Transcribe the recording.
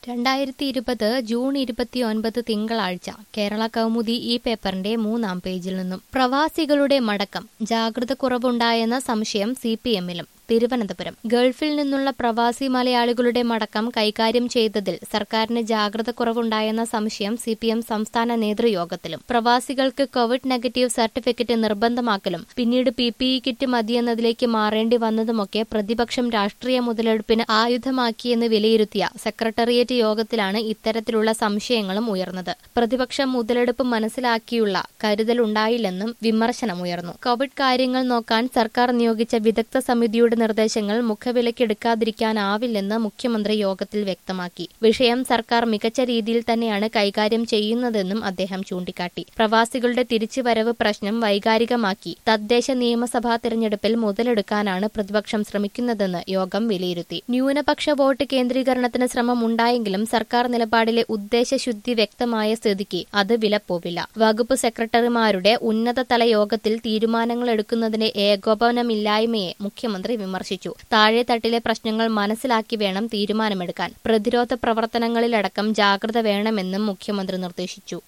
2020 June 29 തിങ്കളാഴ്ച കേരള കൗമുദി ഈ പേപ്പറിന്റെ 3-ാം പേജിൽ നിന്നും പ്രവാസികളുടെ മടക്കം ജാഗ്രത കുറവുണ്ടായെന്ന സംശയം CPM-ലും. തിരുവനന്തപുരം ഗൾഫിൽ നിന്നുള്ള പ്രവാസി മലയാളികളുടെ മടക്കം കൈകാര്യം ചെയ്തതിൽ സർക്കാരിന് ജാഗ്രത കുറവുണ്ടായെന്ന സംശയം CPM സംസ്ഥാന നേതൃയോഗത്തിലും. പ്രവാസികൾക്ക് കോവിഡ് നെഗറ്റീവ് സർട്ടിഫിക്കറ്റ് നിർബന്ധമാക്കലും പിന്നീട് PPE കിറ്റ് മതിയെന്നതിലേക്ക് മാറേണ്ടി വന്നതുമൊക്കെ പ്രതിപക്ഷം രാഷ്ട്രീയ മുതലെടുപ്പിന് ആയുധമാക്കിയെന്ന് വിലയിരുത്തിയ സെക്രട്ടേറിയറ്റ് യോഗത്തിലാണ് ഇത്തരത്തിലുള്ള സംശയങ്ങളും ഉയർന്നത്. പ്രതിപക്ഷം മുതലെടുപ്പ് മനസ്സിലാക്കിയുള്ള കരുതലുണ്ടായില്ലെന്നും വിമർശനമുയർന്നു. കോവിഡ് കാര്യങ്ങൾ നോക്കാൻ സർക്കാർ നിയോഗിച്ച വിദഗ്ധ സമിതിയുടെ നിർദ്ദേശങ്ങൾ മുഖവിലക്കെടുക്കാതിരിക്കാനാവില്ലെന്ന് മുഖ്യമന്ത്രി യോഗത്തിൽ വ്യക്തമാക്കി. വിഷയം സർക്കാർ മികച്ച രീതിയിൽ തന്നെയാണ് കൈകാര്യം ചെയ്യുന്നതെന്നും അദ്ദേഹം ചൂണ്ടിക്കാട്ടി. പ്രവാസികളുടെ തിരിച്ചുവരവ് പ്രശ്നം വൈകാരികമാക്കി തദ്ദേശ നിയമസഭാ തെരഞ്ഞെടുപ്പിൽ മുതലെടുക്കാനാണ് പ്രതിപക്ഷം ശ്രമിക്കുന്നതെന്ന് യോഗം വിലയിരുത്തി. ന്യൂനപക്ഷ വോട്ട് കേന്ദ്രീകരണത്തിന് ശ്രമമുണ്ടായെങ്കിലും സർക്കാർ നിലപാടിലെ ഉദ്ദേശശുദ്ധി വ്യക്തമായ സ്ഥിതിക്ക് അത് വിലപ്പോവില്ല. വകുപ്പ് സെക്രട്ടറിമാരുടെ ഉന്നതതല യോഗത്തിൽ തീരുമാനങ്ങൾ എടുക്കുന്നതിന്റെ ഏകോപനമില്ലായ്മയെ മുഖ്യമന്ത്രി വിമർശിച്ചു. താഴെത്തട്ടിലെ പ്രശ്നങ്ങൾ മനസ്സിലാക്കി വേണം തീരുമാനമെടുക്കാൻ. പ്രതിരോധ പ്രവർത്തനങ്ങളിലടക്കം ജാഗ്രത വേണമെന്നും മുഖ്യമന്ത്രി നിർദ്ദേശിച്ചു.